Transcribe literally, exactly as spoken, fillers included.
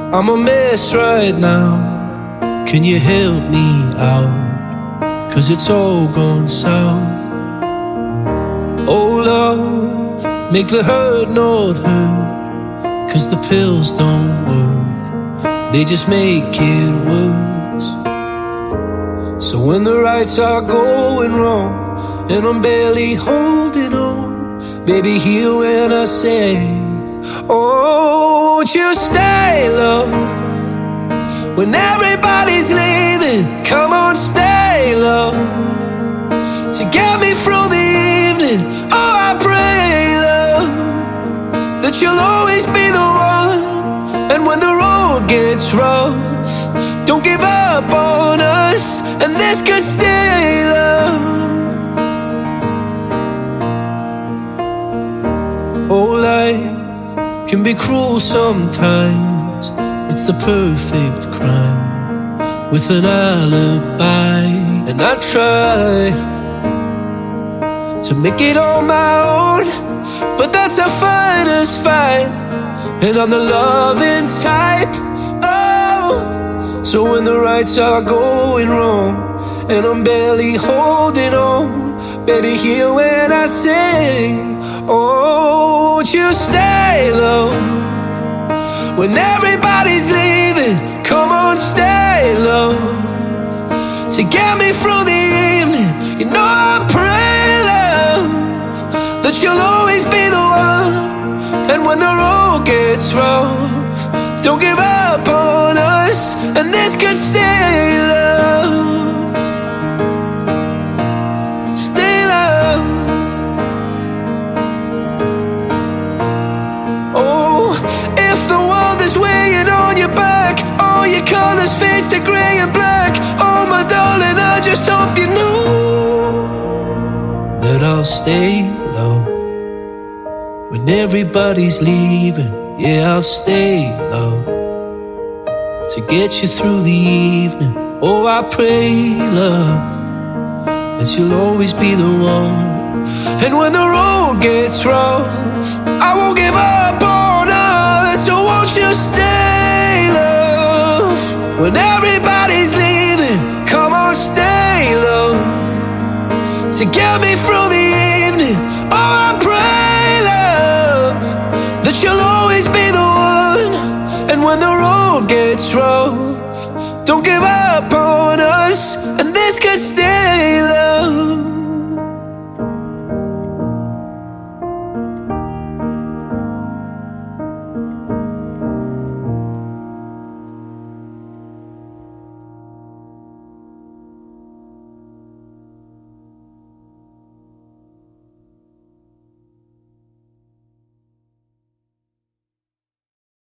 I'm a mess right now. Can you help me out? 'Cause it's all gone south. Oh love, make the hurt not hurt. 'Cause the pills don't work, they just make it worse. So when the rights are going wrong and I'm barely holding on, baby, hear when I say, oh, won't you stay, love? When everybody's leaving, come on, stay, love. To get me through the evening, oh, I pray, love, that you'll always be the one. And when the road gets rough, don't give up on us, and this could stay, love. Oh, life can be cruel sometimes. It's the perfect crime with an alibi. And I try to make it on my own, but that's a fighter's fight, and I'm the loving type. Oh, so when the rights are going wrong and I'm barely holding on, baby, hear when I say, oh, won't you stay, love? When everybody's leaving, come on, stay, love. To get me through the evening, you know I pray, love, that you'll always be the one. And when the road gets rough, don't give up on us, and this could stay, love. Stay, love. Oh, if the world is weighing on your back, all your colors fade to gray and black, oh my darling, I just hope you know that I'll stay low. When everybody's leaving, yeah, I'll stay low. To get you through the evening, oh, I pray, love, that you'll always be the one. And when the road gets rough, I won't give up on us, so won't you stay, love? When everybody's leaving, come on, stay, love. To get me through the evening, oh, I pray, love, that you'll always be the one. And when the road gets rough, don't give up on us, and this could stay, love.